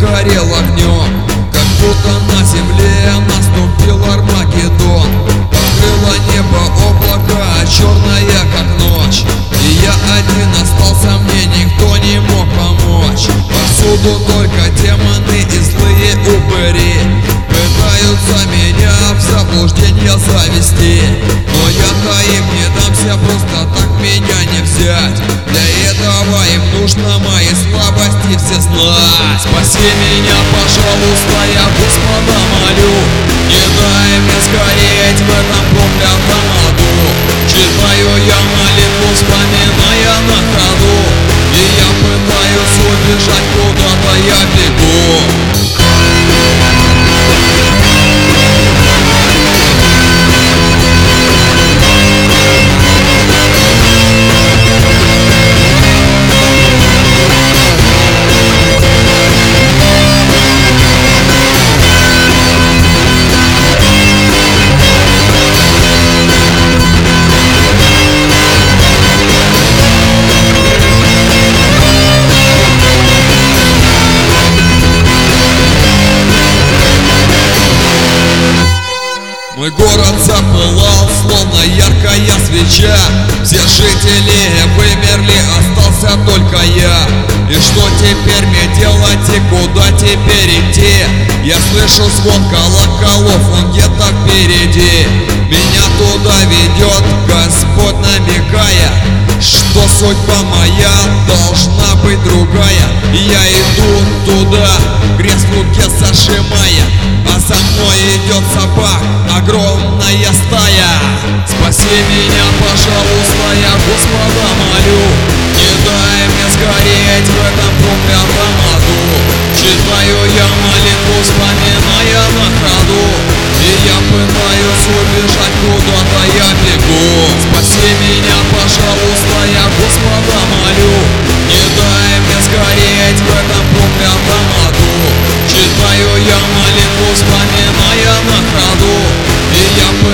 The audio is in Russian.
горел огнем, как будто на земле наступил Армагеддон. Покрыло небо облако, черное как ночь, и я один остался, мне никто не мог помочь. Повсюду только демоны и злые упыри пытаются меня в заблуждение завести, но я-то им не дамся, просто так меня не взять. Для этого им нужно мои слабости все знать. Спаси меня, пожалуйста, я Господа молю, не дай мне сгореть в этом проклятом аду. Читаю я молитву, вспоминая на ходу, и я пытаюсь убежать, куда-то я бегу. Мой город запылал, словно яркая свеча. Все жители вымерли, остался только я. И что теперь мне делать и куда теперь идти? Я слышу звон колоколов, он где-то впереди. Меня туда ведет Господь, намекая, что судьба моя должна быть другая. И я иду туда, крест в руке зажимая, а за мной идет собак, огромная стая. Спаси меня, пожалуйста, я Господа молю, не дай мне сгореть в этом проклятом аду. Читаю я молитву, вспоминая на ходу, и я пытаюсь убежать, куда-то я бегу. Спаси меня, пожалуйста, я Господа молю, не дай мне сгореть в этом проклятом аду. Читаю я молитву, вспоминая на ходу, и я